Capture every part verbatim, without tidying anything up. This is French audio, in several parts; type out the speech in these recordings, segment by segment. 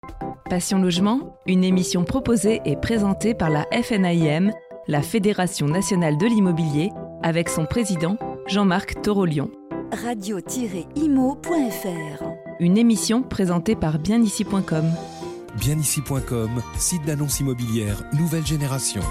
Passion Logement, une émission proposée et présentée par la F N A I M, la Fédération nationale de l'immobilier, avec son président Jean-Marc Torolion. radio tiret imo point f r. Une émission présentée par bien ici point com. bien ici point com, site d'annonces immobilières nouvelle génération.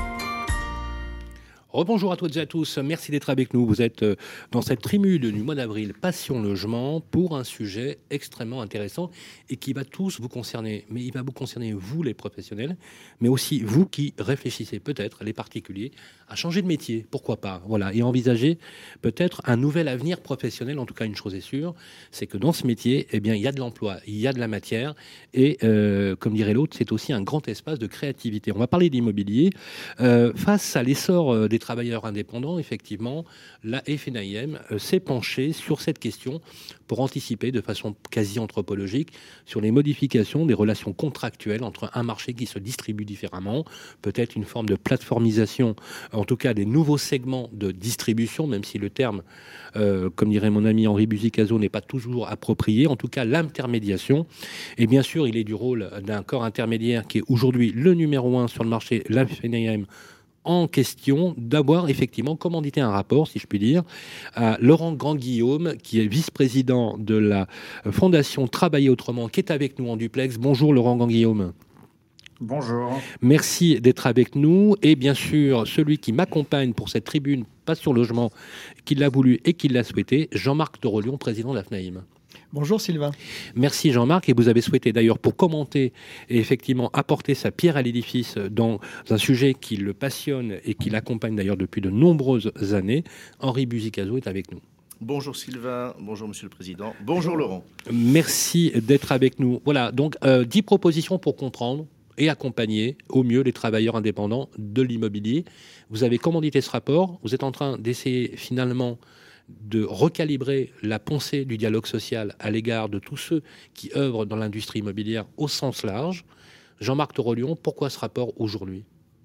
Rebonjour à toutes et à tous, merci d'être avec nous. Vous êtes dans cette tribune du mois d'avril Passion Logement pour un sujet extrêmement intéressant et qui va tous vous concerner. Mais il va vous concerner, vous les professionnels, mais aussi vous qui réfléchissez peut-être, les particuliers, à changer de métier, pourquoi pas, voilà, et envisager peut-être un nouvel avenir professionnel. En tout cas, une chose est sûre, c'est que dans ce métier, eh bien, il y a de l'emploi, il y a de la matière et, euh, comme dirait l'autre, c'est aussi un grand espace de créativité. On va parler d'immobilier. Euh, face à l'essor des travailleurs indépendants, effectivement, la F N A I M euh, s'est penchée sur cette question pour anticiper de façon quasi anthropologique sur les modifications des relations contractuelles entre un marché qui se distribue différemment, peut-être une forme de plateformisation, en tout cas des nouveaux segments de distribution, même si le terme, euh, comme dirait mon ami Henri Buzicazo, n'est pas toujours approprié, en tout cas l'intermédiation. Et bien sûr, il est du rôle d'un corps intermédiaire qui est aujourd'hui le numéro un sur le marché, la F N A I M, en question d'avoir effectivement commandité un rapport, si je puis dire, à Laurent Grand-Guillaume, qui est vice-président de la Fondation Travailler Autrement, qui est avec nous en duplex. Bonjour Laurent Grand-Guillaume. Bonjour. Merci d'être avec nous. Et bien sûr, celui qui m'accompagne pour cette tribune Passion Logement, qui l'a voulu et qui l'a souhaité, Jean-Marc Torolion, président de la F N A I M. Bonjour Sylvain. Merci Jean-Marc, et vous avez souhaité d'ailleurs pour commenter et effectivement apporter sa pierre à l'édifice dans un sujet qui le passionne et qui l'accompagne d'ailleurs depuis de nombreuses années. Henri Buzicazo est avec nous. Bonjour Sylvain, bonjour Monsieur le Président, bonjour Laurent. Merci d'être avec nous. Voilà, donc euh, dix propositions pour comprendre et accompagner au mieux les travailleurs indépendants de l'immobilier. Vous avez commandité ce rapport, vous êtes en train d'essayer finalement de recalibrer la pensée du dialogue social à l'égard de tous ceux qui œuvrent dans l'industrie immobilière au sens large. Jean-Marc Torolion, pourquoi ce rapport aujourd'hui ?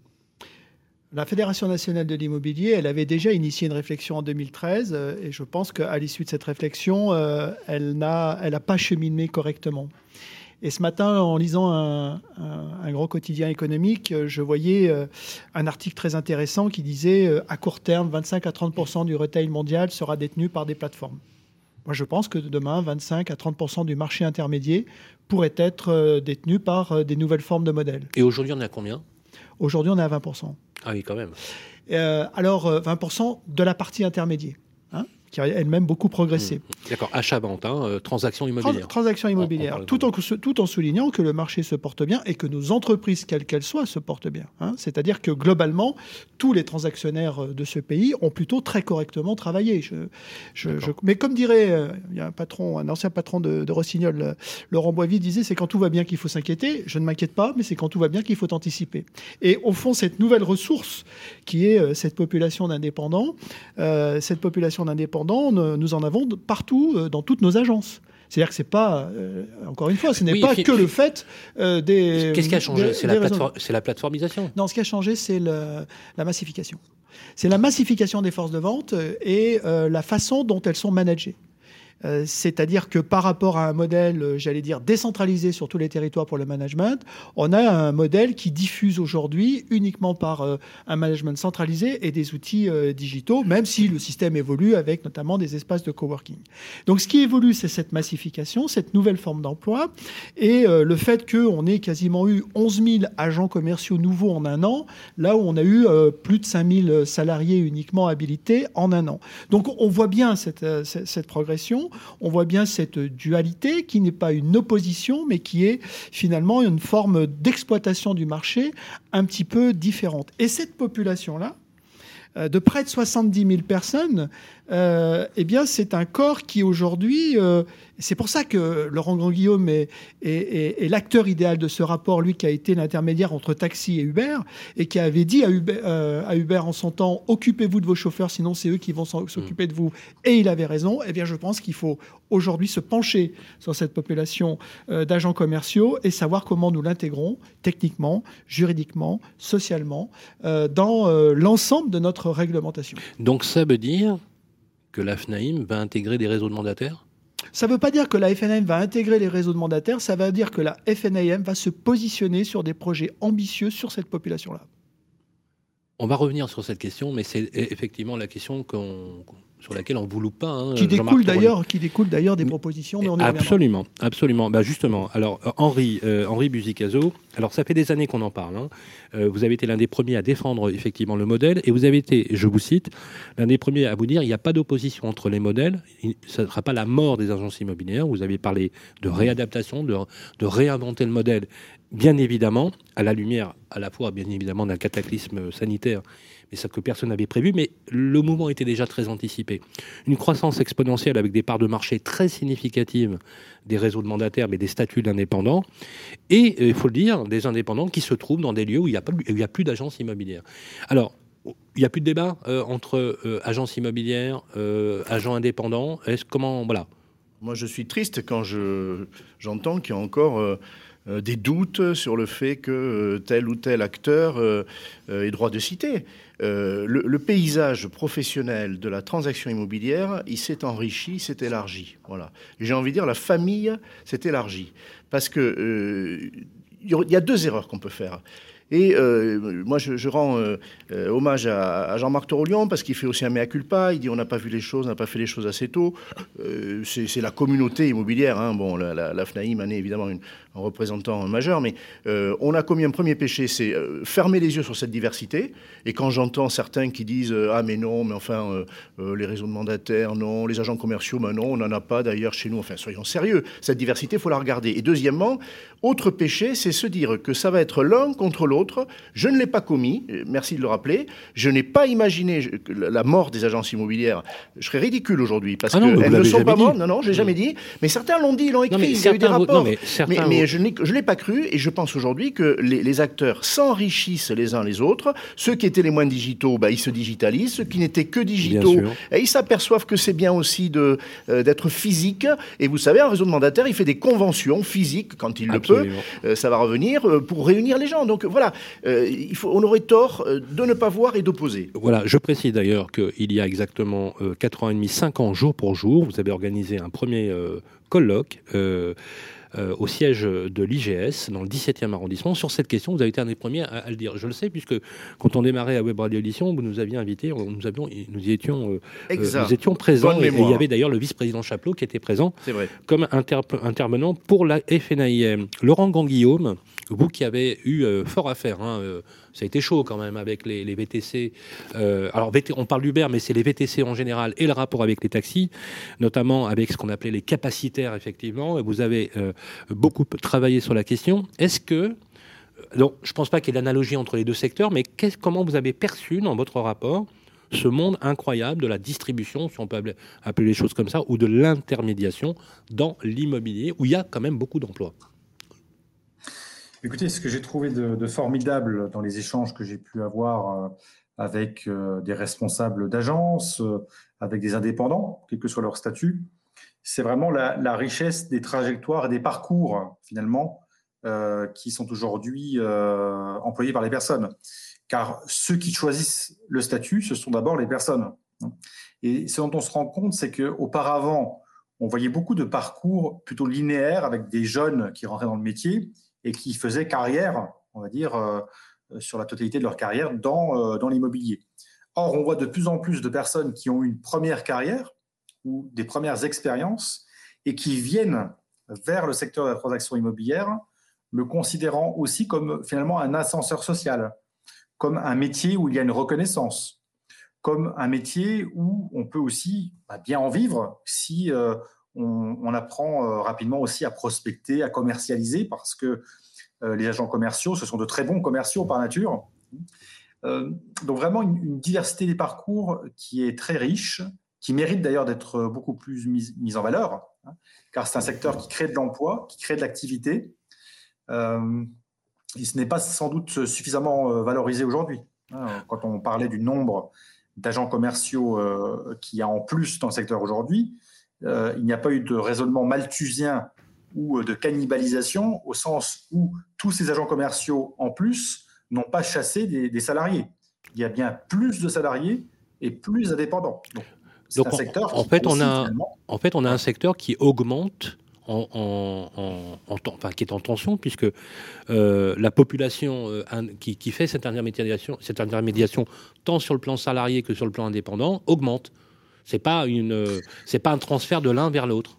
La Fédération nationale de l'immobilier, elle avait déjà initié une réflexion en deux mille treize euh, et je pense qu'à l'issue de cette réflexion, euh, elle n'a elle n'a pas cheminé correctement. Et ce matin, en lisant un, un, un gros quotidien économique, je voyais euh, un article très intéressant qui disait euh, à court terme, vingt-cinq à trente pour cent du retail mondial sera détenu par des plateformes. Moi, je pense que demain, vingt-cinq à trente pour cent du marché intermédiaire pourrait être euh, détenu par euh, des nouvelles formes de modèles. Et aujourd'hui, on est à combien ? Aujourd'hui, on est à vingt pour cent. Ah oui, quand même. Euh, alors, euh, vingt pour cent de la partie intermédiaire. Hein, qui a elle-même beaucoup progressé. Mmh. D'accord, achat-vente, hein, euh, transactions immobilières. Trans- transactions immobilières, tout en, tout en soulignant que le marché se porte bien et que nos entreprises, quelles qu'elles soient, se portent bien. Hein. C'est-à-dire que globalement, tous les transactionnaires de ce pays ont plutôt très correctement travaillé. Je, je, je, mais comme dirait, euh, il y a un patron, un ancien patron de, de Rossignol, euh, Laurent Boisville, disait, c'est quand tout va bien qu'il faut s'inquiéter. Je ne m'inquiète pas, mais c'est quand tout va bien qu'il faut anticiper. Et au fond, cette nouvelle ressource qui est euh, cette population d'indépendants, euh, cette population d'indépendants, nous en avons partout dans toutes nos agences. C'est-à-dire que c'est pas, euh, encore une fois, ce n'est oui, pas fi- que fi- le fait euh, des... Qu'est-ce qui a changé ? C'est la, plateforme, c'est la plateformisation ? Non, ce qui a changé, c'est le, la massification. C'est la massification des forces de vente et euh, la façon dont elles sont managées. Euh, c'est-à-dire que par rapport à un modèle, euh, j'allais dire, décentralisé sur tous les territoires pour le management, on a un modèle qui diffuse aujourd'hui uniquement par euh, un management centralisé et des outils euh, digitaux, même si le système évolue avec notamment des espaces de coworking. Donc ce qui évolue, c'est cette massification, cette nouvelle forme d'emploi et euh, le fait qu'on ait quasiment eu onze mille agents commerciaux nouveaux en un an, là où on a eu euh, plus de cinq mille salariés uniquement habilités en un an. Donc on voit bien cette, euh, cette, cette progression. On voit bien cette dualité qui n'est pas une opposition, mais qui est finalement une forme d'exploitation du marché un petit peu différente. Et cette population-là, de près de soixante-dix mille personnes, euh, eh bien, c'est un corps qui aujourd'hui... Euh, c'est pour ça que Laurent Grand-Guillaume est, est, est, est l'acteur idéal de ce rapport, lui qui a été l'intermédiaire entre taxi et Uber, et qui avait dit à Uber, euh, à Uber en son temps, occupez-vous de vos chauffeurs, sinon c'est eux qui vont s'occuper de vous. Et il avait raison. Eh bien, je pense qu'il faut aujourd'hui se pencher sur cette population euh, d'agents commerciaux et savoir comment nous l'intégrons techniquement, juridiquement, socialement, euh, dans euh, l'ensemble de notre réglementation. Donc ça veut dire que la F N A I M va intégrer des réseaux de mandataires ? Ça ne veut pas dire que la F N A M va intégrer les réseaux de mandataires, ça veut dire que la F N A M va se positionner sur des projets ambitieux sur cette population-là. On va revenir sur cette question, mais c'est effectivement la question qu'on, sur laquelle on ne vous loupe pas. Hein, qui, découle d'ailleurs, qui découle d'ailleurs des propositions, mais on y Absolument, reviendra. absolument. Bah justement, alors Henri, euh, Henri Buzicazo, alors ça fait des années qu'on en parle. Hein. Euh, vous avez été l'un des premiers à défendre effectivement le modèle, et vous avez été, je vous cite, l'un des premiers à vous dire il n'y a pas d'opposition entre les modèles, ça ne sera pas la mort des agences immobilières. Vous avez parlé de réadaptation, de, de réinventer le modèle. Bien évidemment, à la lumière, à la fois, bien évidemment, d'un cataclysme sanitaire, mais ça que personne n'avait prévu, mais le mouvement était déjà très anticipé. Une croissance exponentielle avec des parts de marché très significatives des réseaux de mandataires, mais des statuts d'indépendants, et, il faut le dire, des indépendants qui se trouvent dans des lieux où il n'y a, a plus d'agences immobilières. Alors, il n'y a plus de débat euh, entre euh, agences immobilières, euh, agents indépendants. Est-ce comment, voilà. Moi, je suis triste quand je, j'entends qu'il y a encore... Euh, Euh, des doutes sur le fait que euh, tel ou tel acteur euh, euh, ait droit de citer. Euh, le, le paysage professionnel de la transaction immobilière, il s'est enrichi, s'est élargi. Voilà. J'ai envie de dire, la famille s'est élargie. Parce que euh, il y a deux erreurs qu'on peut faire. Et euh, moi, je, je rends euh, euh, hommage à, à Jean-Marc Torolion parce qu'il fait aussi un mea culpa. Il dit on n'a pas vu les choses, on n'a pas fait les choses assez tôt. Euh, c'est, c'est la communauté immobilière. Hein. Bon, la, la, la F N A I M en est évidemment une, un représentant majeur, mais euh, on a commis un premier péché, c'est euh, fermer les yeux sur cette diversité. Et quand j'entends certains qui disent euh, ah mais non, mais enfin euh, euh, les réseaux de mandataires, non, les agents commerciaux, ben non, on n'en a pas d'ailleurs chez nous. Enfin, soyons sérieux. Cette diversité, il faut la regarder. Et deuxièmement, autre péché, c'est se dire que ça va être l'un contre l'autre. Je ne l'ai pas commis, merci de le rappeler. Je n'ai pas imaginé la mort des agences immobilières. Je serais ridicule aujourd'hui parce ah qu'elles ne sont pas mortes. Non, non, je ne l'ai jamais dit. Mais certains l'ont dit, ils l'ont écrit, non, il y a eu des rapports. Non, mais mais, mais je ne l'ai pas cru et je pense aujourd'hui que les, les acteurs s'enrichissent les uns les autres. Ceux qui étaient les moins digitaux, bah, ils se digitalisent. Ceux qui n'étaient que digitaux, et ils s'aperçoivent que c'est bien aussi de, euh, d'être physique. Et vous savez, un réseau de mandataires, il fait des conventions physiques quand il Absolument. le peut. Euh, ça va revenir euh, pour réunir les gens. Donc voilà. Euh, il faut, on aurait tort euh, de ne pas voir et d'opposer. Voilà, je précise d'ailleurs qu'il y a exactement euh, quatre ans et demi, cinq ans, jour pour jour, vous avez organisé un premier euh, colloque euh, euh, au siège de l'I G S, dans le dix-septième arrondissement. Sur cette question, vous avez été un des premiers à, à le dire. Je le sais, puisque quand on démarrait à Web Radio Édition, vous nous aviez invités, nous, avions, nous, y étions, euh, euh, nous étions présents. Et, et il y avait d'ailleurs le vice-président Chaplot qui était présent comme inter- intervenant pour la F N A I M. Laurent Ganguillaume, vous qui avez eu euh, fort à faire, hein, euh, ça a été chaud quand même avec les, les V T C. Euh, alors V T, on parle d'Uber, mais c'est les V T C en général et le rapport avec les taxis, notamment avec ce qu'on appelait les capacitaires, effectivement. Vous avez euh, beaucoup travaillé sur la question. Est-ce que... Donc, je ne pense pas qu'il y ait d'analogie entre les deux secteurs, mais comment vous avez perçu dans votre rapport ce monde incroyable de la distribution, si on peut appeler les choses comme ça, ou de l'intermédiation dans l'immobilier, où il y a quand même beaucoup d'emplois? Écoutez, ce que j'ai trouvé de, de formidable dans les échanges que j'ai pu avoir euh, avec euh, des responsables d'agences, euh, avec des indépendants, quel que soit leur statut, c'est vraiment la, la richesse des trajectoires et des parcours, finalement, euh, qui sont aujourd'hui euh, employés par les personnes. Car ceux qui choisissent le statut, ce sont d'abord les personnes. Et ce dont on se rend compte, c'est qu'auparavant, on voyait beaucoup de parcours plutôt linéaires avec des jeunes qui rentraient dans le métier et qui faisaient carrière, on va dire, euh, sur la totalité de leur carrière dans, euh, dans l'immobilier. Or, on voit de plus en plus de personnes qui ont une première carrière ou des premières expériences et qui viennent vers le secteur de la transaction immobilière, le considérant aussi comme finalement un ascenseur social, comme un métier où il y a une reconnaissance, comme un métier où on peut aussi bah, bien en vivre si euh, on, on apprend euh, rapidement aussi à prospecter, à commercialiser, parce que euh, les agents commerciaux, ce sont de très bons commerciaux par nature. Euh, donc vraiment une, une diversité des parcours qui est très riche, qui mérite d'ailleurs d'être beaucoup plus mise, mise en valeur, hein, car c'est un secteur qui crée de l'emploi, qui crée de l'activité. Euh, et ce n'est pas sans doute suffisamment euh, valorisé aujourd'hui. Hein, quand on parlait du nombre d'agents commerciaux euh, qu'il y a en plus dans le secteur aujourd'hui, euh, il n'y a pas eu de raisonnement malthusien ou de cannibalisation, au sens où tous ces agents commerciaux en plus n'ont pas chassé des, des salariés. Il y a bien plus de salariés et plus d'indépendants. Donc, C'est Donc un en, secteur en qui fait, on aussi, a, finalement, en fait, on a un secteur qui augmente, en, en, en, en, enfin, qui est en tension, puisque euh, la population euh, un, qui, qui fait cette intermédiation, cette intermédiation, tant sur le plan salarié que sur le plan indépendant, augmente. C'est pas une, euh, c'est pas un transfert de l'un vers l'autre.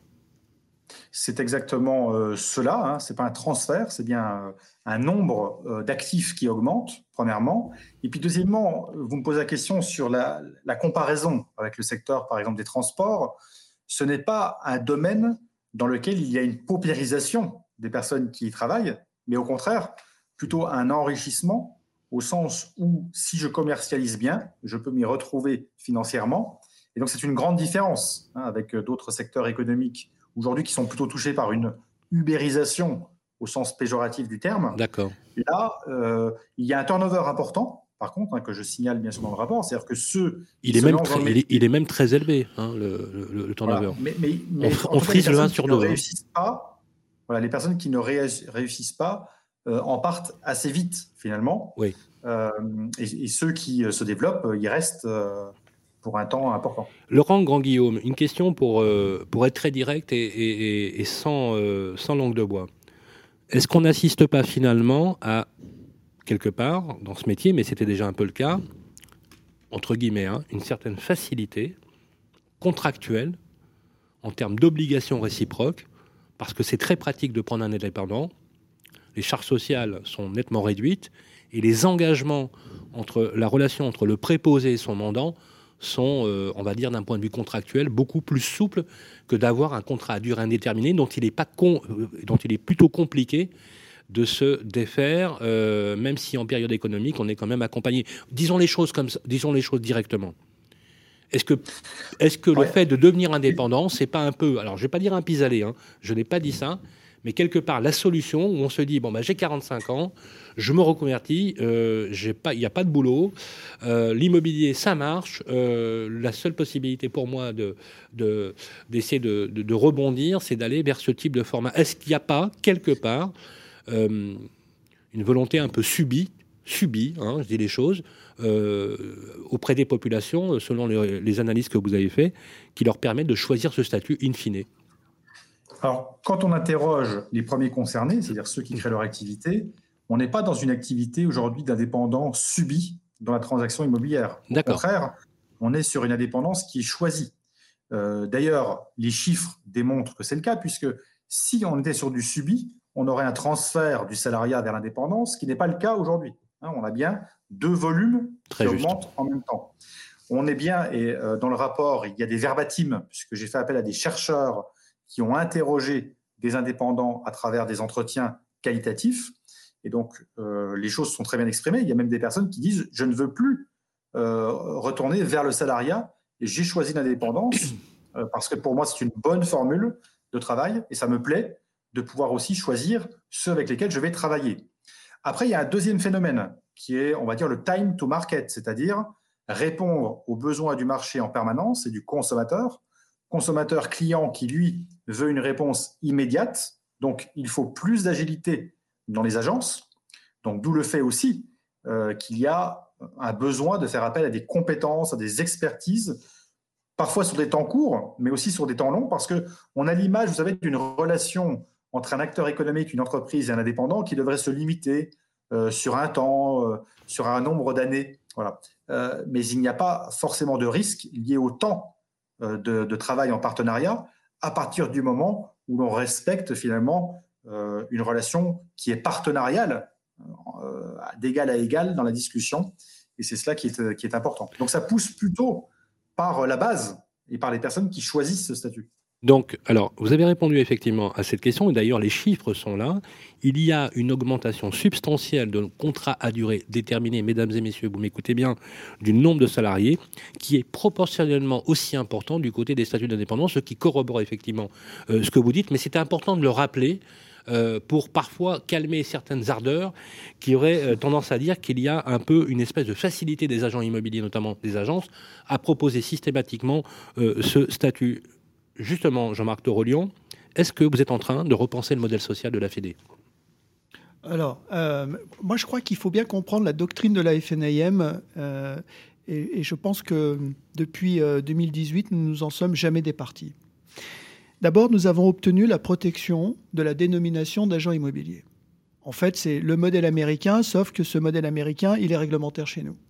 c'est exactement euh, cela. Hein. Ce n'est pas un transfert, c'est bien euh, un nombre euh, d'actifs qui augmente, premièrement. Et puis, deuxièmement, vous me posez la question sur la, la comparaison avec le secteur, par exemple, des transports. Ce n'est pas un domaine dans lequel il y a une paupérisation des personnes qui y travaillent, mais au contraire, plutôt un enrichissement, au sens où, si je commercialise bien, je peux m'y retrouver financièrement. Et donc, c'est une grande différence hein, avec d'autres secteurs économiques aujourd'hui qui sont plutôt touchés par une ubérisation au sens péjoratif du terme. D'accord. Là, euh, il y a un turnover important, par contre, hein, que je signale bien sûr dans le rapport, c'est-à-dire que ceux il qui est, se même lancent très, dans le il, est, métier, il est même très élevé, hein, le, le, le turnover. voilà, mais, mais, mais on on frise le un sur deux. deux. Ne réussissent pas, voilà, les personnes qui ne réussissent pas euh, en partent assez vite, finalement. Oui. Euh, et, et ceux qui se développent, ils restent euh, pour un temps important. Laurent Grand-Guillaume, une question pour, euh, pour être très direct et, et, et sans, euh, sans langue de bois. Est-ce qu'on n'assiste pas finalement à, quelque part, dans ce métier, mais c'était déjà un peu le cas, entre guillemets, hein, une certaine facilité contractuelle en termes d'obligations réciproques, parce que c'est très pratique de prendre un indépendant, les charges sociales sont nettement réduites, et les engagements entre la relation entre le préposé et son mandant sont, euh, on va dire, d'un point de vue contractuel, beaucoup plus souples que d'avoir un contrat à durée indéterminée dont il est, pas con, euh, dont il est plutôt compliqué de se défaire, euh, même si en période économique, on est quand même accompagné. Disons les choses comme ça, disons les choses directement. Est-ce que, est-ce que ouais. le fait de devenir indépendant, c'est pas un peu, alors je vais pas dire un pis-aller, hein, je n'ai pas dit ça, mais quelque part la solution où on se dit bon bah j'ai quarante-cinq ans, je me reconvertis, euh, j'ai pas, il n'y a pas de boulot, euh, l'immobilier ça marche, euh, la seule possibilité pour moi de, de d'essayer de, de, de rebondir, c'est d'aller vers ce type de format. Est-ce qu'il n'y a pas quelque part euh, une volonté un peu subie, subie, hein, je dis les choses, euh, auprès des populations, selon les, les analyses que vous avez faites, qui leur permettent de choisir ce statut in fine? Alors, quand on interroge les premiers concernés, c'est-à-dire ceux qui créent leur activité, on n'est pas dans une activité aujourd'hui d'indépendant subi dans la transaction immobilière. Au contraire, on est sur une indépendance qui est choisie. Euh, d'ailleurs, les chiffres démontrent que c'est le cas, puisque si on était sur du subi, on aurait un transfert du salariat vers l'indépendance, ce qui n'est pas le cas aujourd'hui. Hein, on a bien deux volumes Très qui juste. augmentent en même temps. On est bien, et euh, dans le rapport, il y a des verbatims, puisque j'ai fait appel à des chercheurs qui ont interrogé des indépendants à travers des entretiens qualitatifs. Et donc, euh, les choses sont très bien exprimées. Il y a même des personnes qui disent « je ne veux plus euh, retourner vers le salariat et j'ai choisi l'indépendance euh, parce que pour moi, c'est une bonne formule de travail et ça me plaît de pouvoir aussi choisir ceux avec lesquels je vais travailler. » Après, il y a un deuxième phénomène qui est, on va dire, le time to market, c'est-à-dire répondre aux besoins du marché en permanence et du consommateur. Consommateur client qui, lui, veut une réponse immédiate. Donc, il faut plus d'agilité dans les agences. Donc, d'où le fait aussi euh, qu'il y a un besoin de faire appel à des compétences, à des expertises, parfois sur des temps courts, mais aussi sur des temps longs, parce qu'on a l'image, vous savez, d'une relation entre un acteur économique, une entreprise et un indépendant qui devrait se limiter euh, sur un temps, euh, sur un nombre d'années. Voilà. Euh, mais il n'y a pas forcément de risque lié au temps De, de travail en partenariat à partir du moment où l'on respecte finalement euh, une relation qui est partenariale, euh, d'égal à égal dans la discussion. Et c'est cela qui est, qui est important. Donc ça pousse plutôt par la base et par les personnes qui choisissent ce statut. Donc, alors, vous avez répondu effectivement à cette question, et d'ailleurs les chiffres sont là. Il y a une augmentation substantielle de contrats à durée déterminée, mesdames et messieurs, vous m'écoutez bien, du nombre de salariés, qui est proportionnellement aussi important du côté des statuts d'indépendance, ce qui corrobore effectivement euh, ce que vous dites, mais c'est important de le rappeler euh, pour parfois calmer certaines ardeurs qui auraient euh, tendance à dire qu'il y a un peu une espèce de facilité des agents immobiliers, notamment des agences, à proposer systématiquement euh, ce statut. Justement, Jean-Marc Torolion, est-ce que vous êtes en train de repenser le modèle social de la Fédé ? Alors, euh, moi je crois qu'il faut bien comprendre la doctrine de la F N I M euh, Et, et je pense que depuis euh, deux mille dix-huit, nous ne nous en sommes jamais départis. D'abord, nous avons obtenu la protection de la dénomination d'agent immobilier. En fait, c'est le modèle américain, sauf que ce modèle américain, il est réglementaire chez nous.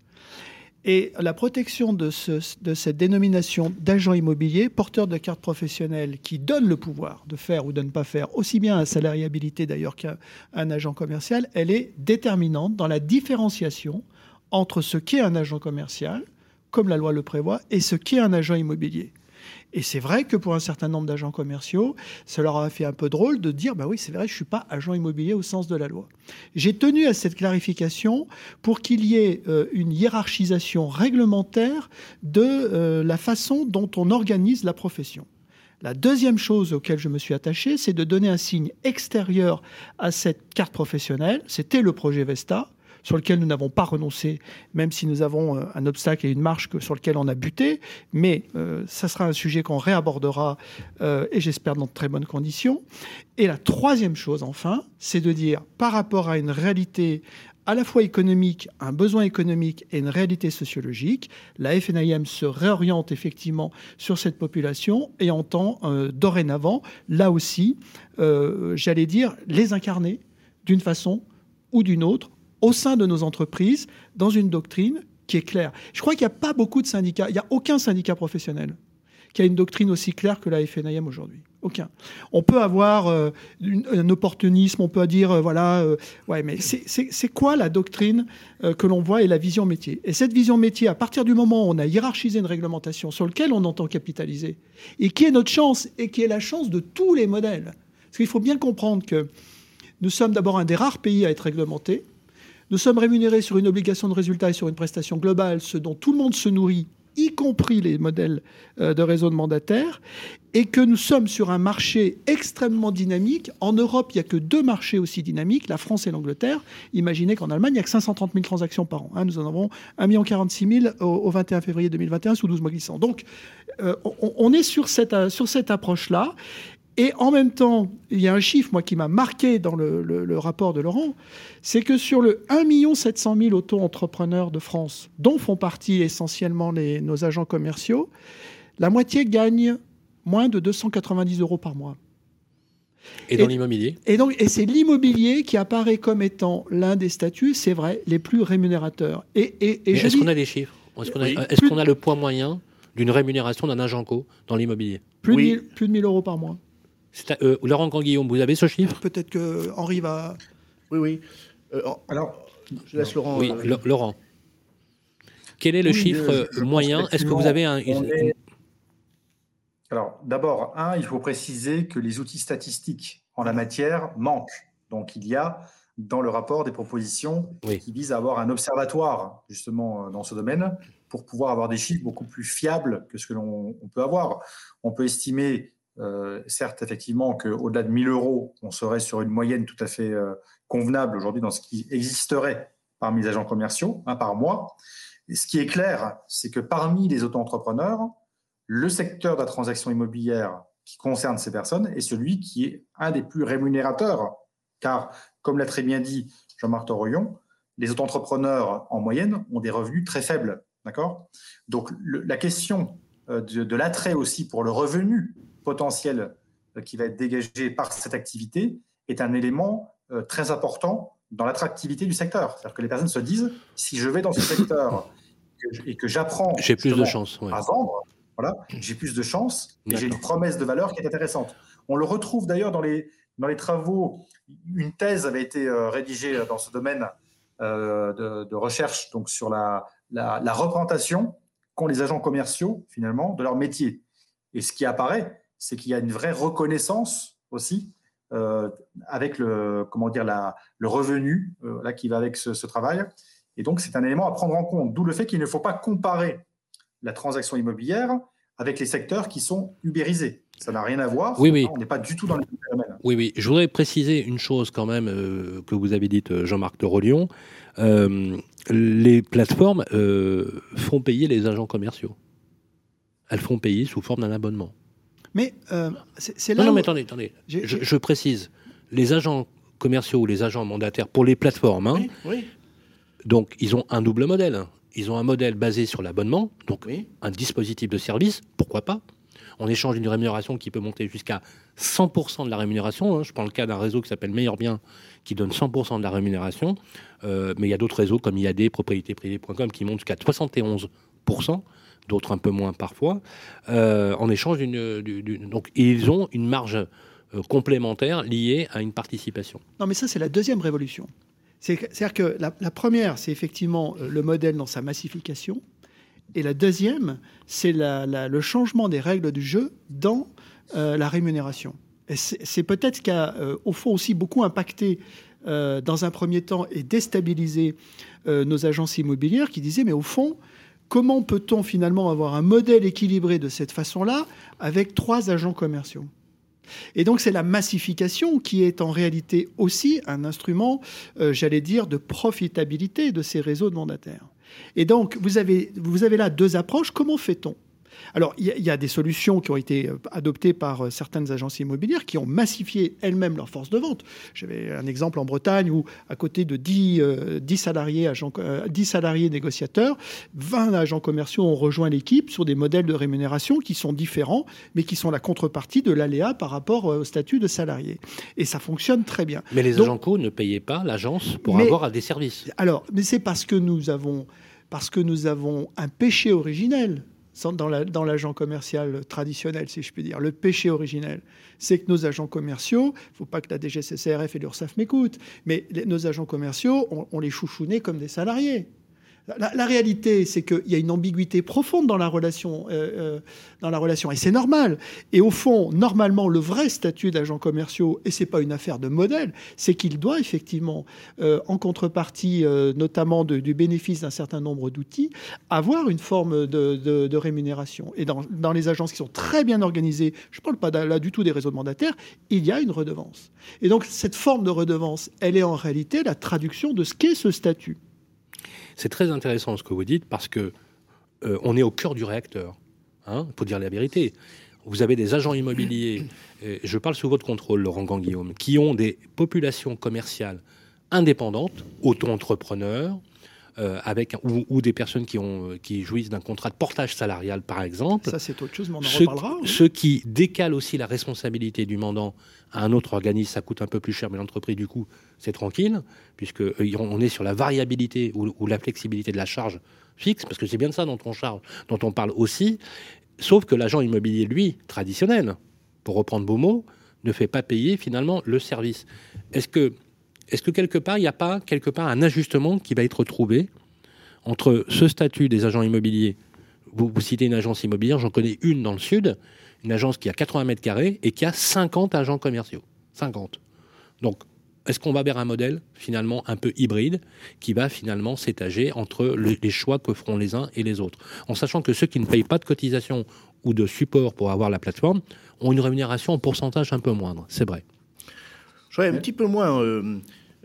Et la protection de, ce, de cette dénomination d'agent immobilier, porteur de carte professionnelle, qui donne le pouvoir de faire ou de ne pas faire, aussi bien un salariabilité d'ailleurs qu'un un agent commercial, elle est déterminante dans la différenciation entre ce qu'est un agent commercial, comme la loi le prévoit, et ce qu'est un agent immobilier. Et c'est vrai que pour un certain nombre d'agents commerciaux, ça leur a fait un peu drôle de dire bah oui, c'est vrai, je ne suis pas agent immobilier au sens de la loi. J'ai tenu à cette clarification pour qu'il y ait euh, une hiérarchisation réglementaire de euh, la façon dont on organise la profession. La deuxième chose auquel je me suis attaché, c'est de donner un signe extérieur à cette carte professionnelle. C'était le projet Vesta, sur lequel nous n'avons pas renoncé, même si nous avons un obstacle et une marche que, sur lequel on a buté. Mais euh, ça sera un sujet qu'on réabordera, euh, et j'espère dans de très bonnes conditions. Et la troisième chose, enfin, c'est de dire, par rapport à une réalité à la fois économique, un besoin économique et une réalité sociologique, la F N I M se réoriente effectivement sur cette population et entend euh, dorénavant, là aussi, euh, j'allais dire, les incarner d'une façon ou d'une autre, au sein de nos entreprises, dans une doctrine qui est claire. Je crois qu'il n'y a pas beaucoup de syndicats, il n'y a aucun syndicat professionnel qui a une doctrine aussi claire que la F N I M aujourd'hui. Aucun. On peut avoir euh, une, un opportunisme, on peut dire, euh, voilà, euh, ouais, mais c'est, c'est, c'est quoi la doctrine euh, que l'on voit et la vision métier ? Et cette vision métier, à partir du moment où on a hiérarchisé une réglementation sur laquelle on entend capitaliser, et qui est notre chance, et qui est la chance de tous les modèles. Parce qu'il faut bien comprendre que nous sommes d'abord un des rares pays à être réglementés. Nous sommes rémunérés sur une obligation de résultat et sur une prestation globale, ce dont tout le monde se nourrit, y compris les modèles de réseau de mandataires, et que nous sommes sur un marché extrêmement dynamique. En Europe, il n'y a que deux marchés aussi dynamiques, la France et l'Angleterre. Imaginez qu'en Allemagne, il n'y a que cinq cent trente mille transactions par an. Nous en avons un million quarante-six mille au vingt et un février deux mille vingt et un sous douze mois glissants. Donc, euh, on, on est sur cette, sur cette approche-là. Et en même temps, il y a un chiffre, moi, qui m'a marqué dans le, le, le rapport de Laurent, c'est que sur le un million sept cent mille auto-entrepreneurs de France, dont font partie essentiellement les, nos agents commerciaux, la moitié gagne moins de deux cent quatre-vingt-dix euros par mois. Et dans et, l'immobilier et, donc, et c'est l'immobilier qui apparaît comme étant l'un des statuts, c'est vrai, les plus rémunérateurs. Et, et, et est-ce dis, qu'on a des chiffres ? Est-ce qu'on a, oui, est-ce qu'on a le poids moyen d'une rémunération d'un agent co dans l'immobilier ? Plus, oui. de mille, plus de mille euros par mois. C'est, euh, Laurent Canguillaume, vous avez ce chiffre ? Peut-être que Henri va... Oui, oui. Euh, alors, je laisse Laurent... Oui, euh, Laurent. Quel est le oui, chiffre euh, moyen ? Est-ce que vous avez un... Est... Alors, d'abord, un, il faut préciser que les outils statistiques en la matière manquent. Donc, il y a dans le rapport des propositions oui. qui visent à avoir un observatoire, justement, dans ce domaine, pour pouvoir avoir des chiffres beaucoup plus fiables que ce que l'on on peut avoir. On peut estimer... Euh, certes, effectivement, qu'au-delà de mille euros, on serait sur une moyenne tout à fait euh, convenable aujourd'hui dans ce qui existerait parmi les agents commerciaux, hein, par mois. Et ce qui est clair, c'est que parmi les auto-entrepreneurs, le secteur de la transaction immobilière qui concerne ces personnes est celui qui est un des plus rémunérateurs. Car, comme l'a très bien dit Jean-Marc Torillon, les auto-entrepreneurs, en moyenne, ont des revenus très faibles. D'accord ? Donc, le, la question euh, de, de l'attrait aussi pour le revenu potentiel qui va être dégagé par cette activité est un élément euh, très important dans l'attractivité du secteur. C'est-à-dire que les personnes se disent, si je vais dans ce secteur que, et que j'apprends j'ai plus de chance, ouais. à vendre, voilà, j'ai plus de chance et j'ai une promesse de valeur qui est intéressante. On le retrouve d'ailleurs dans les, dans les travaux. Une thèse avait été euh, rédigée dans ce domaine euh, de, de recherche donc, sur la, la, la représentation qu'ont les agents commerciaux, finalement, de leur métier. Et ce qui apparaît, c'est qu'il y a une vraie reconnaissance aussi euh, avec le, comment dire, la, le revenu euh, là, qui va avec ce, ce travail. Et donc, c'est un élément à prendre en compte. D'où le fait qu'il ne faut pas comparer la transaction immobilière avec les secteurs qui sont ubérisés. Ça n'a rien à voir. Oui, oui. On n'est pas du tout dans le même domaine. Oui, oui. Je voudrais préciser une chose quand même euh, que vous avez dite, Jean-Marc Torillon. Euh, les plateformes euh, font payer les agents commerciaux. Elles font payer sous forme d'un abonnement. Mais euh, c'est, c'est là non, non, où... mais attendez, attendez. Je, je, je précise. Les agents commerciaux ou les agents mandataires pour les plateformes, hein, oui, oui. donc ils ont un double modèle. ils ont un modèle basé sur l'abonnement, donc oui. un dispositif de service, pourquoi pas. On échange d'une rémunération qui peut monter jusqu'à cent pour cent de la rémunération. Hein. Je prends le cas d'un réseau qui s'appelle Meilleur Bien, qui donne cent pour cent de la rémunération. Euh, mais il y a d'autres réseaux comme I A D, propriété privée point com, qui montent jusqu'à soixante et onze pour cent, d'autres un peu moins parfois, euh, en échange d'une... d'une donc, et ils ont une marge euh, complémentaire liée à une participation. Non, mais ça, c'est la deuxième révolution. C'est, c'est-à-dire que la, la première, c'est effectivement le modèle dans sa massification. Et la deuxième, c'est la, la, le changement des règles du jeu dans euh, la rémunération. Et c'est, c'est peut-être ce qui a, euh, au fond, aussi beaucoup impacté, euh, dans un premier temps, et déstabilisé euh, nos agences immobilières qui disaient, mais au fond, comment peut-on finalement avoir un modèle équilibré de cette façon-là avec trois agents commerciaux ? Et donc, c'est la massification qui est en réalité aussi un instrument, euh, j'allais dire, de profitabilité de ces réseaux de mandataires. Et donc, vous avez, vous avez là deux approches. Comment fait-on ? Alors, il y, y a des solutions qui ont été adoptées par certaines agences immobilières qui ont massifié elles-mêmes leur force de vente. J'avais un exemple en Bretagne où, à côté de dix, euh, dix, salariés, agents, euh, dix salariés négociateurs, vingt agents commerciaux ont rejoint l'équipe sur des modèles de rémunération qui sont différents, mais qui sont la contrepartie de l'aléa par rapport au statut de salarié. Et ça fonctionne très bien. Mais les Donc, agents co ne payaient pas l'agence pour mais, avoir des services. Alors, mais c'est parce que nous avons, parce que nous avons un péché originel dans, la, dans l'agent commercial traditionnel, si je puis dire. Le péché originel, c'est que nos agents commerciaux, il ne faut pas que la D G C C R F et l'URSSAF m'écoutent, mais les, nos agents commerciaux, on, on les chouchounait comme des salariés. La, la réalité, c'est qu'il y a une ambiguïté profonde dans la relation, euh, euh, dans la relation, et c'est normal. Et au fond, normalement, le vrai statut d'agent commerciaux, et c'est pas une affaire de modèle, c'est qu'il doit effectivement, euh, en contrepartie, euh, notamment de, du bénéfice d'un certain nombre d'outils, avoir une forme de, de, de rémunération. Et dans, dans les agences qui sont très bien organisées, je ne parle pas là du tout des réseaux de mandataires, il y a une redevance. Et donc cette forme de redevance, elle est en réalité la traduction de ce qu'est ce statut. C'est très intéressant ce que vous dites parce que euh, on est au cœur du réacteur. Hein, pour dire la vérité. Vous avez des agents immobiliers, et je parle sous votre contrôle, Laurent Ganguillaume, qui ont des populations commerciales indépendantes, auto-entrepreneurs, euh, avec ou, ou des personnes qui ont qui jouissent d'un contrat de portage salarial, par exemple. Ça, c'est autre chose, mais on en ce, reparlera. Oui. Ce qui décale aussi la responsabilité du mandant à un autre organisme, ça coûte un peu plus cher, mais l'entreprise, du coup, c'est tranquille, puisqu'on est sur la variabilité ou, ou la flexibilité de la charge fixe, parce que c'est bien de ça dont on, charge, dont on parle aussi, sauf que l'agent immobilier, lui, traditionnel, pour reprendre vos mots, ne fait pas payer finalement le service. Est-ce que, est-ce que quelque part, il n'y a pas quelque part un ajustement qui va être trouvé entre ce statut des agents immobiliers? Vous, vous citez une agence immobilière, j'en connais une dans le sud, une agence qui a quatre-vingts mètres carrés et qui a cinquante agents commerciaux. cinquante. Donc, est-ce qu'on va vers un modèle, finalement, un peu hybride, qui va finalement s'étager entre le, les choix que feront les uns et les autres, en sachant que ceux qui ne payent pas de cotisation ou de support pour avoir la plateforme ont une rémunération en pourcentage un peu moindre, c'est vrai. Je serais un petit peu moins euh,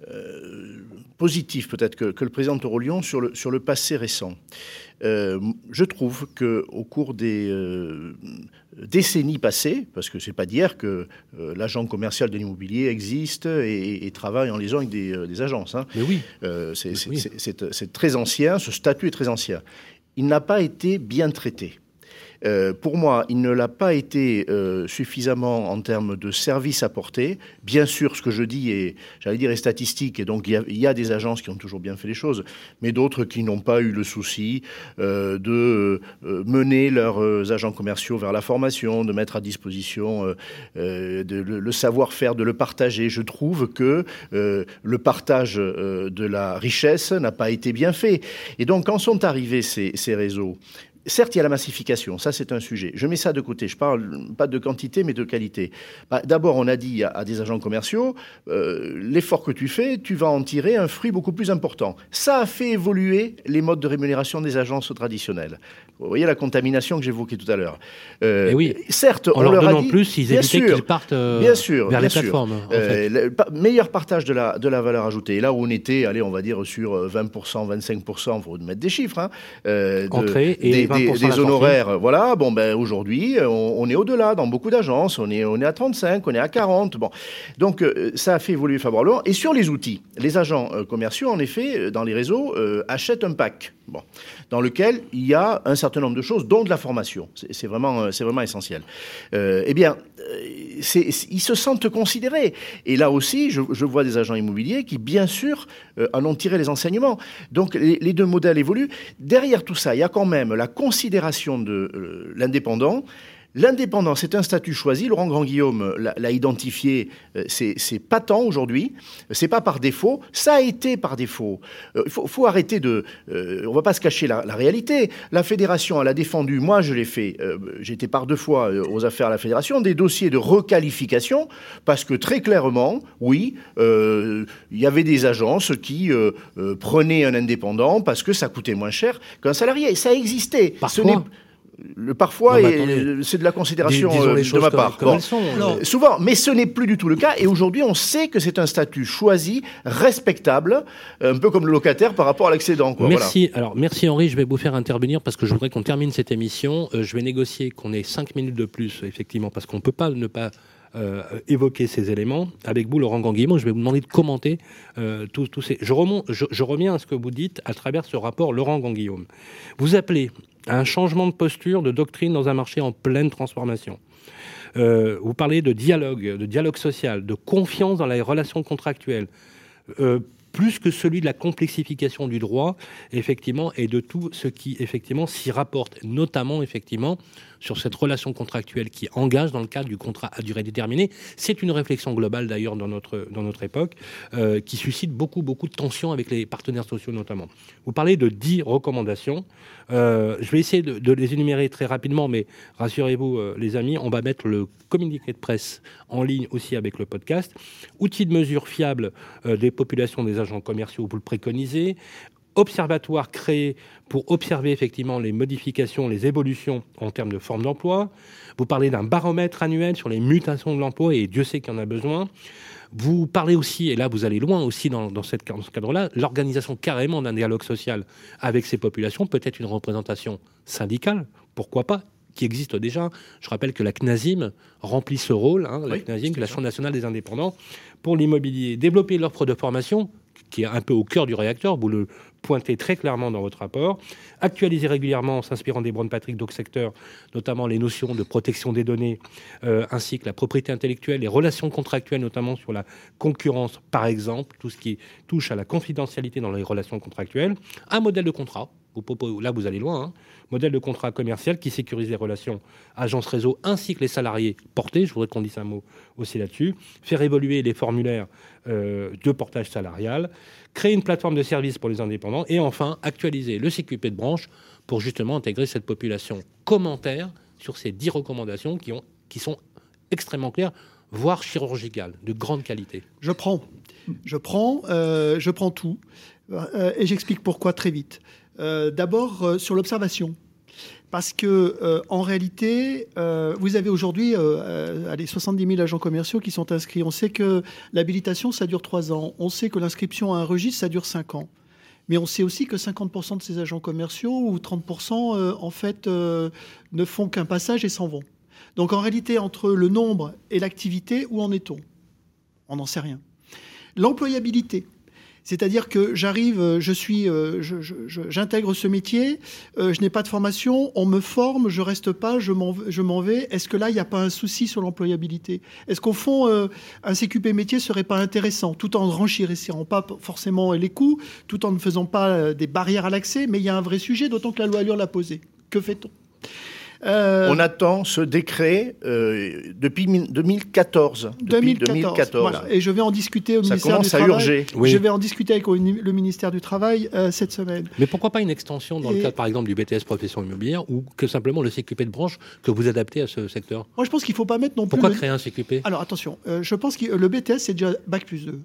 euh, positif, peut-être, que, que le président de Torolion sur le, sur le passé récent. Euh, je trouve qu'au cours des euh, décennies passées, parce que c'est pas d'hier que euh, l'agent commercial de l'immobilier existe et, et travaille en liaison avec des, euh, des agences. Hein. Mais oui. Euh, c'est, oui. c'est, c'est, c'est très ancien, ce statut est très ancien. Il n'a pas été bien traité. Euh, pour moi, il ne l'a pas été euh, suffisamment en termes de services apportés. Bien sûr, ce que je dis est, j'allais dire, est statistique, et donc il y, a, il y a des agences qui ont toujours bien fait les choses, mais d'autres qui n'ont pas eu le souci euh, de euh, mener leurs euh, agents commerciaux vers la formation, de mettre à disposition euh, euh, de, le, le savoir-faire, de le partager. Je trouve que euh, le partage euh, de la richesse n'a pas été bien fait. Et donc, quand sont arrivés ces, ces réseaux, certes, il y a la massification, ça c'est un sujet. Je mets ça de côté, je parle pas de quantité mais de qualité. Bah, d'abord, on a dit à, à des agents commerciaux, euh, l'effort que tu fais, tu vas en tirer un fruit beaucoup plus important. Ça a fait évoluer les modes de rémunération des agences traditionnelles. Vous voyez la contamination que j'évoquais tout à l'heure. Euh, oui. Certes, en on leur, leur donnant a dit, plus, ils évitaient qu'ils partent euh, bien sûr, vers bien les sûr. plateformes. En euh, fait. le pa- meilleur partage de la, de la valeur ajoutée. Et là où on était, allez, on va dire sur vingt pour cent, vingt-cinq pour cent, il faut mettre des chiffres. Hein, euh, de, Entrée et des, des, des honoraires. Voilà, bon, ben, aujourd'hui, on, on est au-delà dans beaucoup d'agences. On est, on est à trente-cinq, on est à quarante. Bon. Donc, euh, ça a fait évoluer favorablement. Et sur les outils, les agents euh, commerciaux, en effet, dans les réseaux, euh, achètent un pack. Bon, dans lequel il y a un certain nombre de choses, dont de la formation. C'est, c'est, vraiment, c'est vraiment essentiel. Euh, eh bien, c'est, c'est, ils se sentent considérés. Et là aussi, je, je vois des agents immobiliers qui, bien sûr, euh, en ont tiré les enseignements. Donc, les, les deux modèles évoluent. Derrière tout ça, il y a quand même la considération de euh, l'indépendant. L'indépendant, c'est un statut choisi. Laurent Grand-Guillaume l'a, l'a identifié. C'est, c'est patent aujourd'hui. C'est pas par défaut. Ça a été par défaut. Il euh, faut, faut arrêter de. Euh, on va pas se cacher la, la réalité. La fédération, elle a défendu. Moi, je l'ai fait. Euh, j'étais par deux fois aux affaires à la fédération des dossiers de requalification parce que très clairement, oui, il euh, y avait des agences qui euh, euh, prenaient un indépendant parce que ça coûtait moins cher qu'un salarié. Ça existait. Parfois. Ce n'est Le parfois, non, et, c'est de la considération Dis, euh, de ma part. Comme, comme bon, sont, euh, souvent, mais ce n'est plus du tout le cas. Et aujourd'hui, on sait que c'est un statut choisi, respectable, un peu comme le locataire par rapport à l'accédant. Quoi, merci. Voilà. Alors, merci Henri. Je vais vous faire intervenir parce que je voudrais qu'on termine cette émission. Euh, je vais négocier qu'on ait cinq minutes de plus, effectivement, parce qu'on ne peut pas ne pas euh, évoquer ces éléments. Avec vous, Laurent Grand-Guillaume, je vais vous demander de commenter euh, tous tout ces. Je, remonte, je, je reviens à ce que vous dites à travers ce rapport, Laurent Grand-Guillaume. Vous appelez à un changement de posture, de doctrine dans un marché en pleine transformation. Euh, vous parlez de dialogue, de dialogue social, de confiance dans les relations contractuelles, euh, plus que celui de la complexification du droit, effectivement, et de tout ce qui, effectivement, s'y rapporte, notamment, effectivement, sur cette relation contractuelle qui engage dans le cadre du contrat à durée déterminée. C'est une réflexion globale, d'ailleurs, dans notre, dans notre époque, euh, qui suscite beaucoup, beaucoup de tensions avec les partenaires sociaux, notamment. Vous parlez de dix recommandations. Euh, je vais essayer de, de les énumérer très rapidement, mais rassurez-vous, euh, les amis, on va mettre le communiqué de presse en ligne aussi avec le podcast. Outils de mesure fiable euh, des populations des agents commerciaux, vous le préconisez. Observatoire créé pour observer effectivement les modifications, les évolutions en termes de forme d'emploi. Vous parlez d'un baromètre annuel sur les mutations de l'emploi, et Dieu sait qu'il y en a besoin. Vous parlez aussi, et là vous allez loin aussi dans, dans, cette, dans ce cadre-là, l'organisation carrément d'un dialogue social avec ces populations, peut-être une représentation syndicale, pourquoi pas, qui existe déjà. Je rappelle que la C N A S I M remplit ce rôle, hein, la oui, C N A S I M, la Chambre nationale des indépendants, pour l'immobilier. Développer l'offre de formation, qui est un peu au cœur du réacteur, vous le pointez très clairement dans votre rapport. Actualiser régulièrement, en s'inspirant des bonnes pratiques d'autres secteurs, notamment les notions de protection des données, euh, ainsi que la propriété intellectuelle, les relations contractuelles, notamment sur la concurrence, par exemple, tout ce qui touche à la confidentialité dans les relations contractuelles. Un modèle de contrat, là vous allez loin, hein. Modèle de contrat commercial qui sécurise les relations agence-réseau ainsi que les salariés portés, je voudrais qu'on dise un mot aussi là-dessus, faire évoluer les formulaires euh, de portage salarial, créer une plateforme de services pour les indépendants et enfin actualiser le C Q P de branche pour justement intégrer cette population. Commentaire sur ces dix recommandations qui, ont, qui sont extrêmement claires, voire chirurgicales, de grande qualité. Je prends, je prends, euh, je prends tout euh, et j'explique pourquoi très vite. Euh, d'abord, euh, sur l'observation. Parce que, euh, en réalité, euh, vous avez aujourd'hui euh, allez, soixante-dix mille agents commerciaux qui sont inscrits. On sait que l'habilitation, ça dure trois ans. On sait que l'inscription à un registre, ça dure cinq ans. Mais on sait aussi que cinquante pour cent de ces agents commerciaux, ou trente pour cent, euh, en fait, euh, ne font qu'un passage et s'en vont. Donc, en réalité, entre le nombre et l'activité, où en est-on ? On n'en sait rien. L'employabilité. C'est-à-dire que j'arrive, je suis, je, je, je, j'intègre ce métier, euh, je n'ai pas de formation, on me forme, je reste pas, je m'en, je m'en vais. Est-ce que là, il n'y a pas un souci sur l'employabilité ? Est-ce qu'au fond, euh, un C Q P métier serait pas intéressant, tout en renchérissant pas forcément les coûts, tout en ne faisant pas des barrières à l'accès, mais il y a un vrai sujet, d'autant que la loi Allure l'a posé. Que fait-on ? Euh, On attend ce décret euh, depuis deux mille quatorze. Depuis deux mille quatorze. deux mille quatorze. Voilà. Et je vais en discuter au Ça ministère du Travail. Ça commence à urger. Oui. Je vais en discuter avec le ministère du Travail euh, cette semaine. Mais pourquoi pas une extension dans Et... le cadre, par exemple, du B T S profession immobilière ou que simplement le C Q P de branche que vous adaptez à ce secteur ? Moi, je pense qu'il ne faut pas mettre non plus... Pourquoi le... créer un C Q P ? Alors, attention. Euh, je pense que le B T S, c'est déjà Bac plus deux.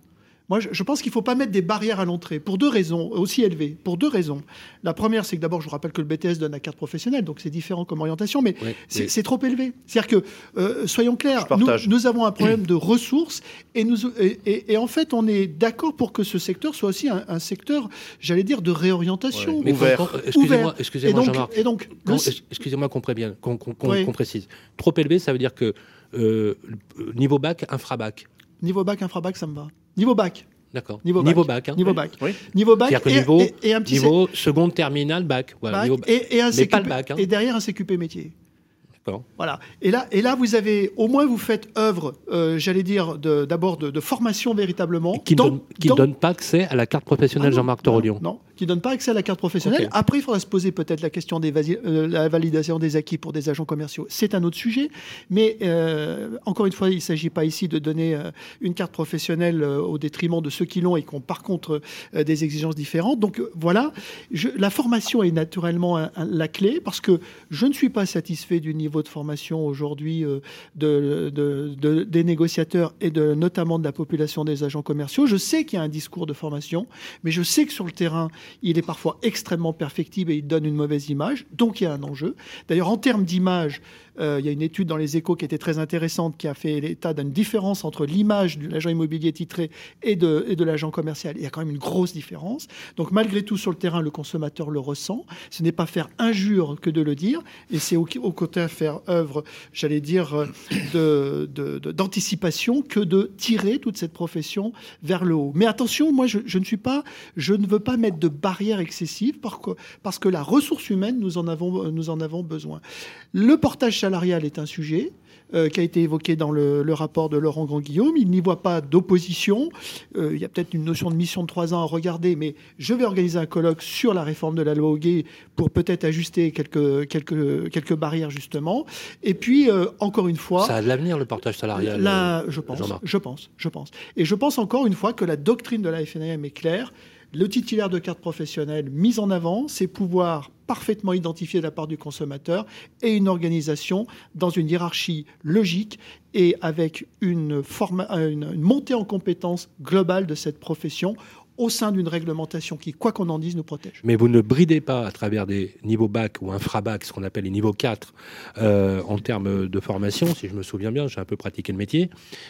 Moi, je, je pense qu'il ne faut pas mettre des barrières à l'entrée, pour deux raisons, aussi élevées. Pour deux raisons. La première, c'est que d'abord, je vous rappelle que le B T S donne la carte professionnelle, donc c'est différent comme orientation, mais Oui, c'est, oui. c'est trop élevé. C'est-à-dire que, euh, soyons clairs, Je nous, partage. nous avons un problème de ressources, et, nous, et, et- et en fait, on est d'accord pour que ce secteur soit aussi un, un secteur, j'allais dire, de réorientation. Ouais. Mais Ouvert. quand- quand- excusez-moi, Ouvert. excusez-moi, Et donc- Jean-Marc. et donc, Quand- le- es- excusez-moi qu'on prévienne, qu'on, qu'on- qu'on- Oui. qu'on précise. Trop élevé, ça veut dire que euh, niveau bac, infra-bac. Niveau bac, infra-bac, ça me va. Niveau bac. D'accord. Niveau bac. bac. hein. Niveau Oui. bac. Oui. Niveau bac. C'est-à-dire que et, niveau, et- et un petit niveau seconde terminale, bac. Voilà, bac, niveau bac. et, et un Mais C Q P, pas le bac, hein. Et derrière un C Q P métier. D'accord. Voilà. Et là, et là, vous avez, au moins, vous faites œuvre, euh, j'allais dire, de- d'abord de, de formation véritablement. Qui ne dans- donne, qui dans- donne pas accès à la carte professionnelle Ah non, Jean-Marc non, Torolion. Non, qui ne donne pas accès à la carte professionnelle. Ok. Après, il faudra se poser peut-être la question de euh, la validation des acquis pour des agents commerciaux. C'est un autre sujet. Mais euh, encore une fois, il ne s'agit pas ici de donner euh, une carte professionnelle euh, au détriment de ceux qui l'ont et qui ont par contre euh, des exigences différentes. Donc euh, voilà, je, la formation est naturellement un- un- la clé parce que je ne suis pas satisfait du niveau de formation aujourd'hui euh, de, de- de- des négociateurs et de, notamment de la population des agents commerciaux. Je sais qu'il y a un discours de formation, mais je sais que sur le terrain, il est parfois extrêmement perfectible et il donne une mauvaise image. Donc il y a un enjeu. D'ailleurs, en termes d'image, euh, il y a une étude dans les Échos qui était très intéressante qui a fait l'état d'une différence entre l'image de l'agent immobilier titré et de, et de l'agent commercial. Il y a quand même une grosse différence. Donc malgré tout, sur le terrain, le consommateur le ressent. Ce n'est pas faire injure que de le dire, et c'est au, au côté faire œuvre, j'allais dire, euh, de, de- de- d'anticipation que de tirer toute cette profession vers le haut. Mais attention, moi, je, je ne suis pas, je ne veux pas mettre de barrières excessives parce que, parce que la ressource humaine, nous en avons, nous en avons besoin. Le portage salarial est un sujet euh, qui a été évoqué dans le, le rapport de Laurent Grand-Guillaume. Il n'y voit pas d'opposition. Euh, il y a peut-être une notion de mission de trois ans à regarder, mais je vais organiser un colloque sur la réforme de la loi Hoguet pour peut-être ajuster quelques, quelques, quelques barrières, justement. Et puis, euh, encore une fois... Ça a de l'avenir, le portage salarial. Là, euh, je pense, Jean-Marc. je pense, je pense. Et je pense encore une fois que la doctrine de la F N A M est claire. Le titulaire de carte professionnelle mis en avant, c'est pouvoir parfaitement identifier de la part du consommateur et une organisation dans une hiérarchie logique et avec une, forma- une, une montée en compétences globale de cette profession au sein d'une réglementation qui, quoi qu'on en dise, nous protège. Mais vous ne bridez pas à travers des niveaux bac ou infra-bac, ce qu'on appelle les niveaux quatre, euh, en termes de formation, si je me souviens bien, j'ai un peu pratiqué le métier,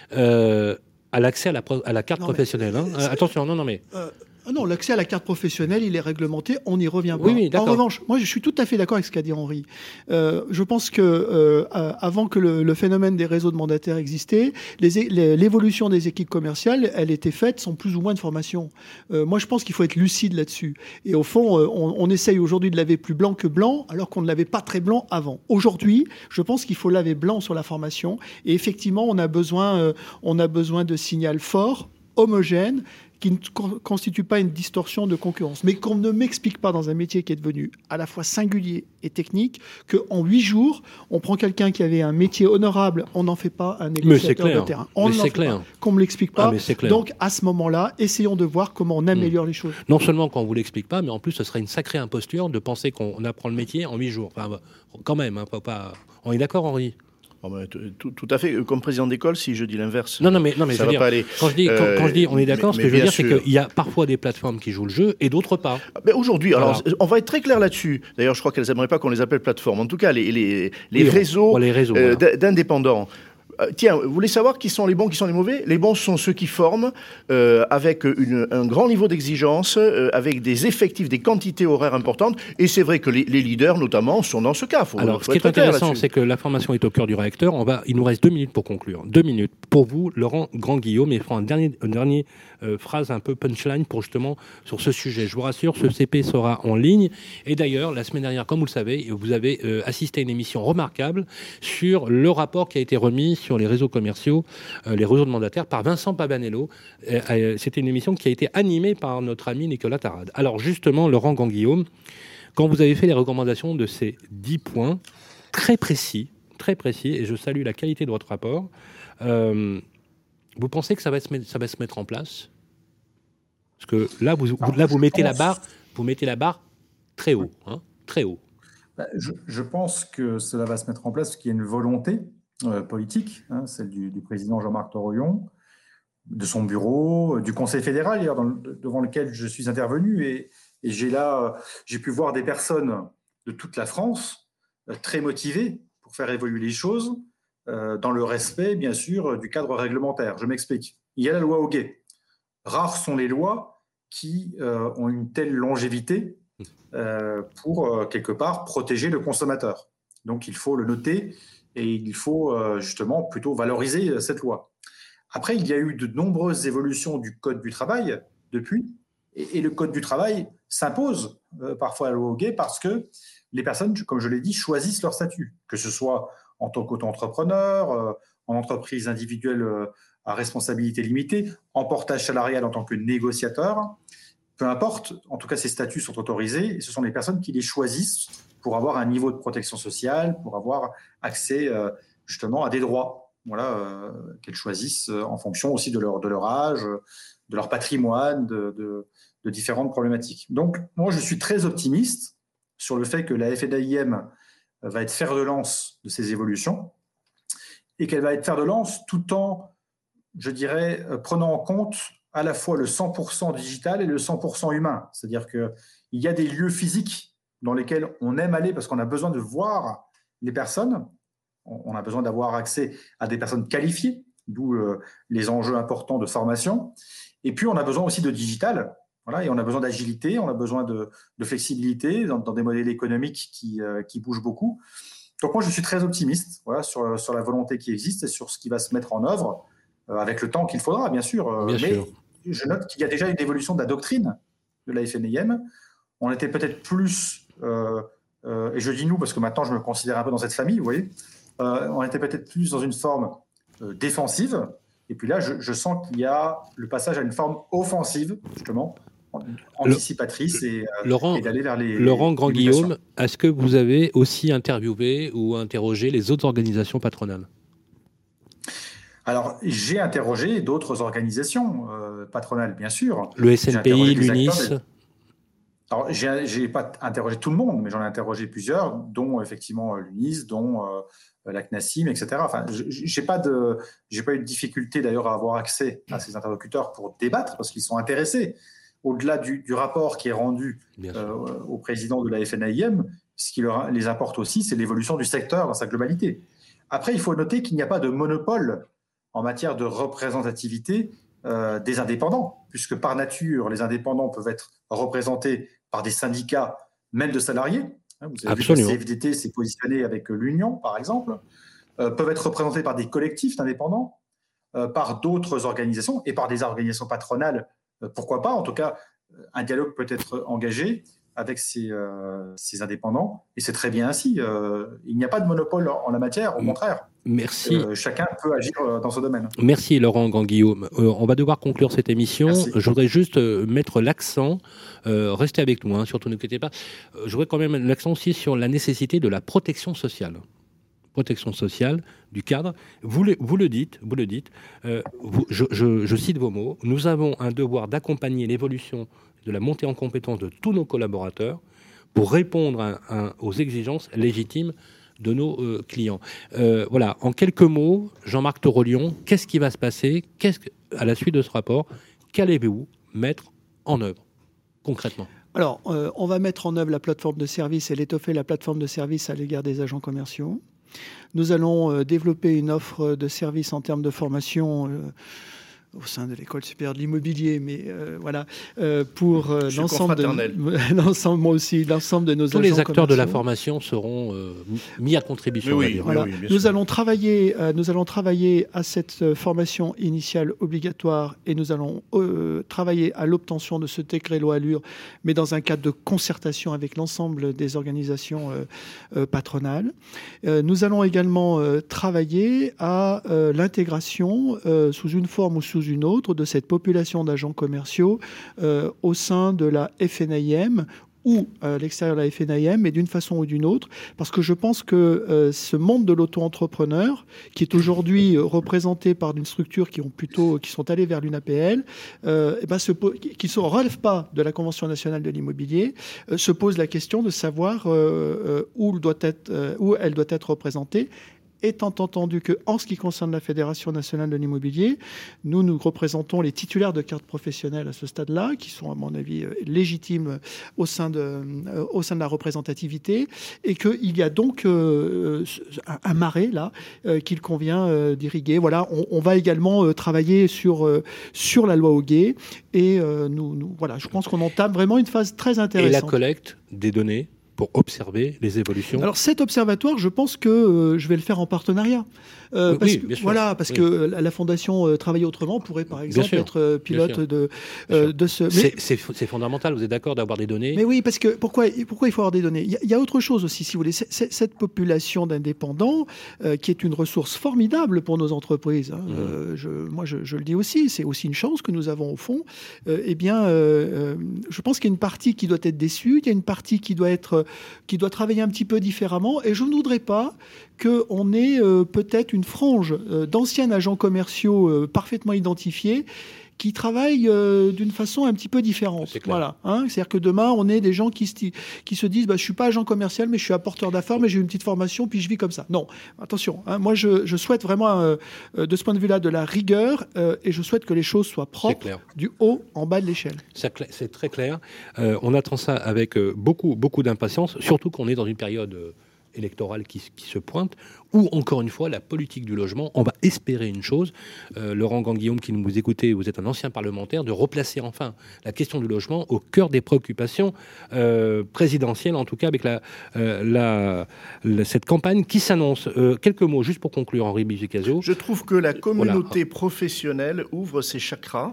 euh, à l'accès à la, pro- à la carte Non, mais professionnelle. hein. c'est- Euh, attention, non, non, mais Euh, non, l'accès à la carte professionnelle, il est réglementé, on n'y revient pas. Oui, oui, en d'accord. revanche, moi je suis tout à fait d'accord avec ce qu'a dit Henri. Euh, je pense que euh, euh, avant que le, le phénomène des réseaux de mandataires existait, les é- les- l'évolution des équipes commerciales, elle était faite sans plus ou moins de formation. Euh, moi je pense qu'il faut être lucide là-dessus. Et au fond, euh, on, on essaye aujourd'hui de laver plus blanc que blanc, alors qu'on ne l'avait pas très blanc avant. Aujourd'hui, je pense qu'il faut laver blanc sur la formation. Et effectivement, on a besoin, euh, on a besoin de signal fort, homogène, qui ne con- constitue pas une distorsion de concurrence. Mais qu'on ne m'explique pas dans un métier qui est devenu à la fois singulier et technique, qu'en huit jours, on prend quelqu'un qui avait un métier honorable, on n'en fait pas un Mais c'est négociateur clair. de terrain. On Mais n'en c'est fait clair. pas. Qu'on ne me l'explique Ah, pas. mais c'est clair. Donc, à ce moment-là, essayons de voir comment on améliore les choses. non seulement qu'on ne vous l'explique pas, mais en plus, ce serait une sacrée imposture de penser qu'on apprend le métier en huit jours. Enfin, bah, quand même, hein, pas, pas... on est d'accord, Henri? Oh, ben, tout, tout- tout à fait. Comme président d'école, si je dis l'inverse, Non, non, mais, non, mais ça je veux va dire, pas aller. quand je dis, quand, Euh, quand je dis on est d'accord, mais- ce que mais je veux bien dire, c'est sûr. qu'il y a parfois des plateformes qui jouent le jeu et d'autres pas. Ben, aujourd'hui, Voilà. alors on va être très clair là-dessus. D'ailleurs, je crois qu'elles n'aimeraient pas qu'on les appelle plateformes. En tout cas, les, les, les Oui, on- réseaux, on les réseaux, euh, voilà. d- d'indépendants. Euh, tiens, vous voulez savoir qui sont les bons, qui sont les mauvais? Les bons sont ceux qui forment euh, avec une, un grand niveau d'exigence, euh, avec des effectifs, des quantités horaires importantes. Et c'est vrai que les, les leaders, notamment, sont dans ce cas. Faut, Alors, faut ce qui être est clair intéressant, là-dessus. c'est que la formation est au cœur du réacteur. On va, il nous reste deux minutes pour conclure. Deux minutes pour vous, Laurent Grand-Guillaume, et fera un dernier, une dernière euh, phrase un peu punchline pour justement sur ce sujet. Je vous rassure, ce C P sera en ligne. Et d'ailleurs, la semaine dernière, comme vous le savez, vous avez euh, assisté à une émission remarquable sur le rapport qui a été remis sur les réseaux commerciaux, euh, les réseaux de mandataires, par Vincent Pabanello. Euh, euh, C'était une émission qui a été animée par notre ami Nicolas Tarade. Alors justement, Laurent Grand-Guillaume, quand vous avez fait les recommandations de ces dix points très précis, très précis, et je salue la qualité de votre rapport, euh, vous pensez que ça va se mettre, ça va se mettre en place? Parce que là, vous, Alors, là, vous je mettez la pense- barre, vous mettez la barre très haut, hein, très haut. Bah, Je, je pense que cela va se mettre en place parce qu'il y a une volonté euh, politique, hein, celle du, du président Jean-Marc Torolion. de son bureau, du Conseil fédéral, d'ailleurs, dans le, devant lequel je suis intervenu. Et, et j'ai là, j'ai pu voir des personnes de toute la France euh, très motivées pour faire évoluer les choses euh, dans le respect, bien sûr, du cadre réglementaire. Je m'explique. Il y a la loi Hoguet. Rares sont les lois qui euh, ont une telle longévité euh, pour, euh, quelque part, protéger le consommateur. Donc, il faut le noter et il faut euh, justement plutôt valoriser euh, cette loi. Après, il y a eu de nombreuses évolutions du Code du travail depuis, et, et le Code du travail s'impose euh, parfois à la loi Hoguet parce que les personnes, comme je l'ai dit, choisissent leur statut, que ce soit en tant qu'auto-entrepreneur, euh, en entreprise individuelle euh, à responsabilité limitée, en portage salarial en tant que négociateur. Peu importe, en tout cas, ces statuts sont autorisés et ce sont les personnes qui les choisissent pour avoir un niveau de protection sociale, pour avoir accès euh, justement à des droits, voilà, euh, qu'elles choisissent en fonction aussi de leur, de leur âge, de leur patrimoine, de, de, de différentes problématiques. Donc, moi, je suis très optimiste sur le fait que la F N A I M va être fer de lance de ces évolutions et qu'elle va être fer de lance tout en, je dirais, prenant en compte à la fois le cent pour cent digital et le cent pour cent humain. C'est-à-dire qu'il y a des lieux physiques dans lesquels on aime aller parce qu'on a besoin de voir les personnes, on a besoin d'avoir accès à des personnes qualifiées, d'où euh, les enjeux importants de formation. Et puis, on a besoin aussi de digital, voilà, et on a besoin d'agilité, on a besoin de, de flexibilité dans, dans des modèles économiques qui, euh, qui bougent beaucoup. Donc, moi, je suis très optimiste voilà, sur, sur la volonté qui existe et sur ce qui va se mettre en œuvre, euh, avec le temps qu'il faudra, bien sûr. Euh, bien mais sûr. Je note qu'il y a déjà une évolution de la doctrine de la F N A I M. On était peut-être plus, euh, euh, et je dis nous parce que maintenant je me considère un peu dans cette famille, vous voyez, euh, on était peut-être plus dans une forme euh, défensive. Et puis là, je, je sens qu'il y a le passage à une forme offensive, justement, anticipatrice et, euh, Laurent, et d'aller vers les. Laurent les Grand-Guillaume, est-ce que vous avez aussi interviewé ou interrogé les autres organisations patronales ? Alors, j'ai interrogé d'autres organisations euh, patronales, bien sûr. Le S N P I, l'UNIS. Des... Alors, j'ai n'ai pas interrogé tout le monde, mais j'en ai interrogé plusieurs, dont effectivement l'UNIS, dont euh, la C N A S I M, et cetera. Enfin, j'ai pas de, j'ai pas eu de difficulté d'ailleurs à avoir accès à ces interlocuteurs pour débattre, parce qu'ils sont intéressés. Au-delà du, du rapport qui est rendu euh, au président de la F N A I M, ce qui leur, les importe aussi, c'est l'évolution du secteur dans sa globalité. Après, il faut noter qu'il n'y a pas de monopole en matière de représentativité euh, des indépendants, puisque par nature, les indépendants peuvent être représentés par des syndicats, même de salariés. Vous avez Absolument. vu que le C F D T s'est positionné avec l'Union, par exemple, euh, peuvent être représentés par des collectifs d'indépendants, euh, par d'autres organisations et par des organisations patronales, euh, pourquoi pas. En tout cas, un dialogue peut être engagé avec ces, euh, ces indépendants, et c'est très bien ainsi. Euh, il n'y a pas de monopole en, en la matière, au contraire. Merci. Euh, chacun peut agir euh, dans ce domaine. Merci Laurent Grand-Guillaume. Euh, on va devoir conclure cette émission. Merci. Je voudrais juste euh, mettre l'accent, euh, restez avec nous, hein, surtout ne quittez pas. Euh, je voudrais quand même mettre l'accent aussi sur la nécessité de la protection sociale. Protection sociale du cadre. Vous le, vous le dites, vous le dites. Euh, vous, je, je, je cite vos mots. Nous avons un devoir d'accompagner l'évolution de la montée en compétence de tous nos collaborateurs pour répondre à, à, aux exigences légitimes de nos euh, clients. Euh, voilà, en quelques mots, Jean-Marc Torolion, qu'est-ce qui va se passer ? Qu'est-ce que, à la suite de ce rapport, qu'allez-vous mettre en œuvre concrètement ? Alors, euh, on va mettre en œuvre la plateforme de service et l'étoffer la plateforme de service à l'égard des agents commerciaux. Nous allons euh, développer une offre de service en termes de formation euh, au sein de l'école supérieure de l'immobilier, mais euh, voilà, euh, pour euh, l'ensemble de, l'ensemble, moi aussi, l'ensemble de nos tous agents les acteurs commerciaux. de la formation seront euh, mis à contribution. Oui, voilà. oui, oui, nous sûr. allons travailler, euh, nous allons travailler à cette euh, formation initiale obligatoire et nous allons euh, travailler à l'obtention de ce décret loi Allure, mais dans un cadre de concertation avec l'ensemble des organisations euh, euh, patronales. Euh, nous allons également euh, travailler à euh, l'intégration euh, sous une forme ou sous une autre de cette population d'agents commerciaux euh, au sein de la F N A I M ou à l'extérieur de la F N A I M, mais d'une façon ou d'une autre, parce que je pense que euh, ce monde de l'auto-entrepreneur, qui est aujourd'hui euh, représenté par une structure qui ont plutôt, qui sont allées vers l'U N A P L, euh, et ben, se, qui ne relèvent pas de la Convention nationale de l'immobilier, euh, se pose la question de savoir euh, euh, où, doit être, euh, où elle doit être représentée. étant entendu que, en ce qui concerne la Fédération nationale de l'immobilier, nous, nous représentons les titulaires de cartes professionnelles à ce stade-là, qui sont, à mon avis, légitimes au sein de, euh, au sein de la représentativité, et qu'il y a donc euh, un, un marais, là, euh, qu'il convient euh, d'irriguer. Voilà, on, on va également euh, travailler sur, euh, sur la loi Hoguet, et euh, nous, nous, voilà, je pense qu'on entame vraiment une phase très intéressante. Et la collecte des données pour observer les évolutions. Alors cet observatoire, je pense que euh, je vais le faire en partenariat. Euh, oui, parce oui, que, bien sûr. voilà, parce Oui. que la, la Fondation euh, Travailler Autrement pourrait, par exemple, sûr. être euh, pilote de, Bien euh, sûr. de ce... Mais, C'est, c'est, c'est fondamental, vous êtes d'accord d'avoir des données? mais oui, parce que pourquoi, pourquoi il faut avoir des données? Il y, a, il y a autre chose aussi, si vous voulez. C'est, c'est, cette population d'indépendants, euh, qui est une ressource formidable pour nos entreprises, hein, mmh. euh, je, moi je, je le dis aussi, c'est aussi une chance que nous avons au fond. Euh, eh bien, euh, euh, je pense qu'il y a une partie qui doit être déçue, il y a une partie qui doit, être, qui doit travailler un petit peu différemment, et je ne voudrais pas qu'on ait euh, peut-être une frange euh, d'anciens agents commerciaux euh, parfaitement identifiés qui travaillent euh, d'une façon un petit peu différente. Voilà, hein, c'est-à-dire que demain, on est des gens qui se, qui se disent bah, « je ne suis pas agent commercial, mais je suis apporteur d'affaires, mais j'ai une petite formation, puis je vis comme ça ». Non, attention, hein, moi je, je souhaite vraiment, euh, de ce point de vue-là, de la rigueur, euh, et je souhaite que les choses soient propres du haut en bas de l'échelle. C'est, cl- c'est très clair. Euh, on attend ça avec euh, beaucoup, beaucoup d'impatience, surtout qu'on est dans une période... Euh, électorale qui, qui se pointe, ou encore une fois la politique du logement. On va espérer une chose, euh, Laurent Ganguillaume qui nous écoutez, vous êtes un ancien parlementaire, de replacer enfin la question du logement au cœur des préoccupations euh, présidentielles, en tout cas avec la, euh, la, la, cette campagne qui s'annonce. Euh, quelques mots juste pour conclure, Henri Buzicazo. Je trouve que la communauté voilà. professionnelle ouvre ses chakras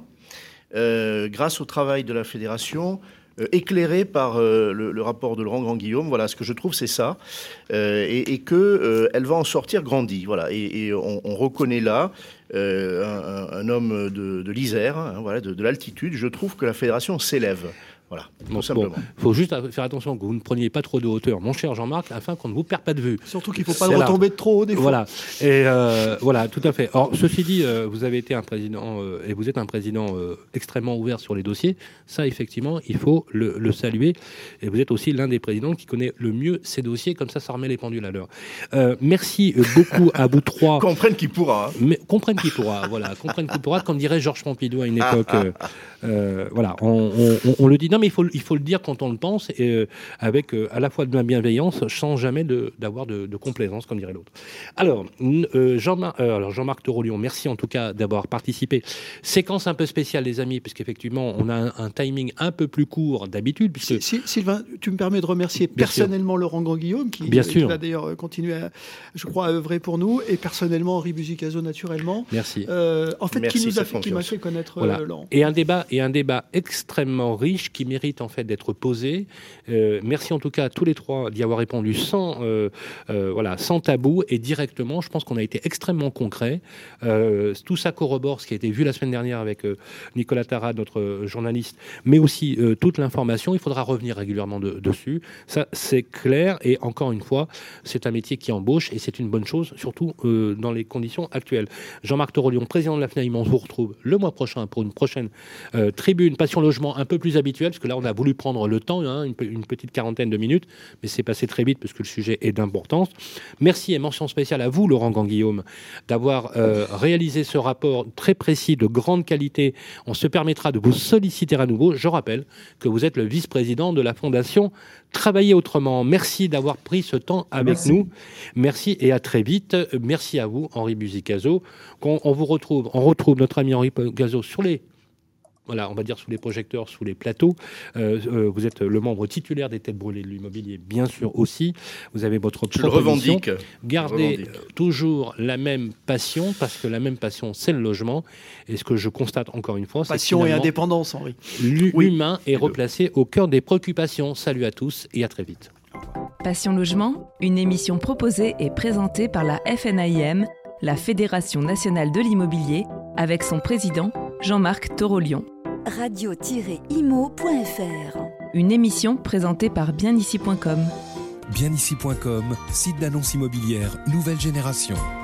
euh, grâce au travail de la fédération, Euh, éclairé par euh, le, le rapport de Laurent Ganguillaume. Voilà, ce que je trouve, c'est ça. Euh, et, et qu'elle euh, va en sortir grandie. Voilà. Et, et on, on reconnaît là euh, un, un homme de, de l'Isère, hein, voilà, de, de l'altitude. Je trouve que la fédération s'élève. Voilà, tout bon, simplement. Il faut juste faire attention que vous ne preniez pas trop de hauteur, mon cher Jean-Marc, afin qu'on ne vous perde pas de vue. Surtout qu'il ne faut pas le retomber de trop haut des fois. Voilà, et euh, voilà, tout à fait. Or, ceci dit, euh, vous avez été un président, euh, et vous êtes un président euh, extrêmement ouvert sur les dossiers. Ça, effectivement, il faut le, le saluer. Et vous êtes aussi l'un des présidents qui connaît le mieux ces dossiers, comme ça, ça remet les pendules à l'heure. Euh, merci beaucoup à vous trois. Comprenne qui pourra. Hein. Mais, comprenne qui pourra, voilà, comprenne qui pourra, comme dirait Georges Pompidou à une époque. Euh, euh, voilà, on, on, on le dit. Non, mais il faut, il faut le dire quand on le pense, et euh, avec euh, à la fois de la bienveillance, sans jamais de, d'avoir de, de complaisance, comme dirait l'autre. Alors, euh, Jean-Marc, euh, alors Jean-Marc Torolion, merci en tout cas d'avoir participé. Séquence un peu spéciale, les amis, puisqu'effectivement, on a un, un timing un peu plus court d'habitude. Puisque... Si, si, Sylvain, tu me permets de remercier Bien personnellement sûr. Laurent Ganguillaume, qui, Bien qui sûr. va d'ailleurs continuer, à, je crois, à œuvrer pour nous, et personnellement Henri Buzicazo, naturellement. Merci. Euh, en fait, Merci, qui nous a fait, confiance. qui m'a fait connaître Voilà. euh, Laurent. Et un débat, et un débat extrêmement riche qui mérite en fait d'être posé. Euh, merci en tout cas à tous les trois d'y avoir répondu sans, euh, euh, voilà, sans tabou et directement. Je pense qu'on a été extrêmement concret. Euh, tout ça corrobore ce qui a été vu la semaine dernière avec euh, Nicolas Tarade, notre journaliste, mais aussi euh, toute l'information. Il faudra revenir régulièrement de, dessus. Ça, c'est clair. Et encore une fois, c'est un métier qui embauche et c'est une bonne chose, surtout euh, dans les conditions actuelles. Jean-Marc Torolion, président de la FNAIM, on se retrouve le mois prochain pour une prochaine euh, tribune Passion Logement un peu plus habituelle, parce que là, on a voulu prendre le temps, hein, une, une petite quarantaine de minutes, mais c'est passé très vite parce que le sujet est d'importance. Merci et mention spéciale à vous, Laurent Ganguillaume, d'avoir euh, réalisé ce rapport très précis, de grande qualité. On se permettra de vous solliciter à nouveau. Je rappelle que vous êtes le vice-président de la Fondation Travailler Autrement. Merci d'avoir pris ce temps avec Merci. nous. Merci et à très vite. Merci à vous, Henri Buzicazo. On, on vous retrouve, on retrouve notre ami Henri Buzicazo sur les Voilà, on va dire sous les projecteurs, sous les plateaux. Euh, euh, vous êtes le membre titulaire des Têtes Brûlées de l'immobilier, bien sûr aussi. Vous avez votre Je le proposition. revendique. Gardez Je le revendique. toujours la même passion, parce que la même passion, c'est le logement. Et ce que je constate encore une fois, c'est Passion que et finalement, indépendance, Henri. l'humain Oui. est replacé au cœur des préoccupations. Salut à tous et à très vite. Passion Logement, une émission proposée et présentée par la F N A I M, la Fédération nationale de l'immobilier, avec son président Jean-Marc Torolion. radio tiret imo point f r. Une émission présentée par bien ici point com. bien ici point com, site d'annonces immobilières nouvelle génération.